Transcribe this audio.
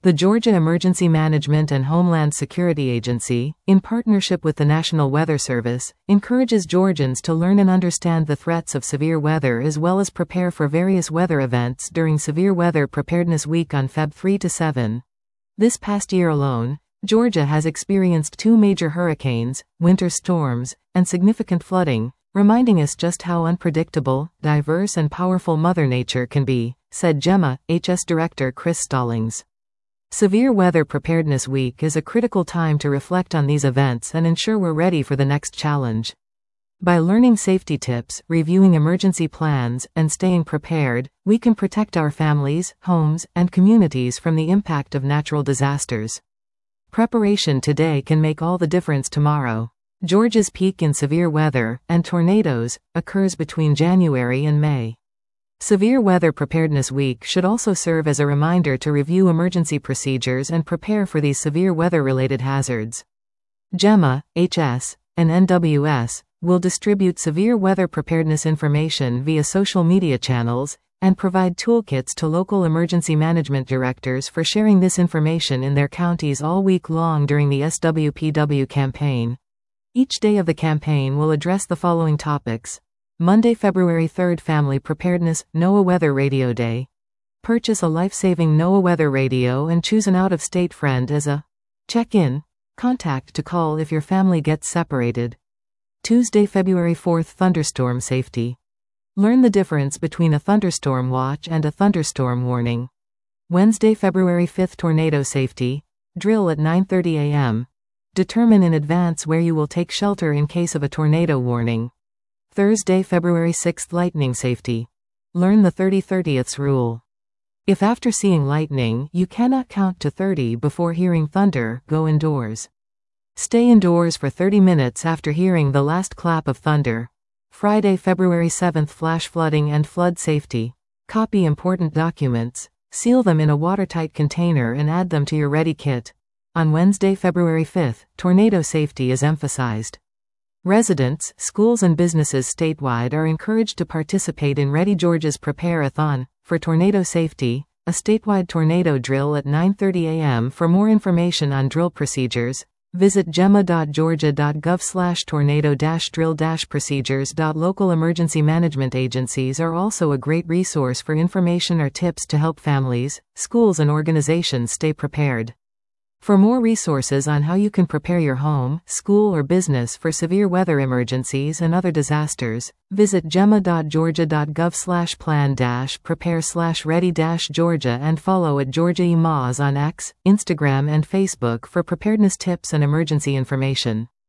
The Georgia Emergency Management and Homeland Security Agency, in partnership with the National Weather Service, encourages Georgians to learn and understand the threats of severe weather as well as prepare for various weather events during Severe Weather Preparedness Week on Feb 3–7. This past year alone, Georgia has experienced 2 major hurricanes, winter storms, and significant flooding, reminding us just how unpredictable, diverse and powerful Mother Nature can be, said GEMA, HS Director Chris Stallings. Severe Weather Preparedness Week is a critical time to reflect on these events and ensure we're ready for the next challenge. By learning safety tips, reviewing emergency plans, and staying prepared, we can protect our families, homes, and communities from the impact of natural disasters. Preparation today can make all the difference tomorrow. Georgia's peak in severe weather and tornadoes occurs between January and May. Severe Weather Preparedness Week should also serve as a reminder to review emergency procedures and prepare for these severe weather-related hazards. GEMA, HS, and NWS will distribute severe weather preparedness information via social media channels and provide toolkits to local emergency management directors for sharing this information in their counties all week long during the SWPW campaign. Each day of the campaign will address the following topics. Monday, February 3rd, Family Preparedness, NOAA Weather Radio Day. Purchase a life-saving NOAA weather radio and choose an out-of-state friend as a check-in contact to call if your family gets separated. Tuesday, February 4th, Thunderstorm Safety. Learn the difference between a thunderstorm watch and a thunderstorm warning. Wednesday, February 5th, Tornado Safety. Drill at 9:30 a.m. Determine in advance where you will take shelter in case of a tornado warning. Thursday, February 6th, Lightning Safety. Learn the 30/30ths rule. If after seeing lightning, you cannot count to 30 before hearing thunder, go indoors. Stay indoors for 30 minutes after hearing the last clap of thunder. Friday, February 7th, Flash Flooding and Flood Safety. Copy important documents, seal them in a watertight container and add them to your ready kit. On Wednesday, February 5th, Tornado Safety is emphasized. Residents, schools and businesses statewide are encouraged to participate in Ready Georgia's Prepare-a-thon for tornado safety, a statewide tornado drill at 9:30 a.m. For more information on drill procedures, visit gema.georgia.gov/tornado-drill-procedures. Local emergency management agencies are also a great resource for information or tips to help families, schools and organizations stay prepared. For more resources on how you can prepare your home, school or business for severe weather emergencies and other disasters, visit gema.georgia.gov/plan-prepare/ready-georgia and follow at Georgia EMAS on X, Instagram and Facebook for preparedness tips and emergency information.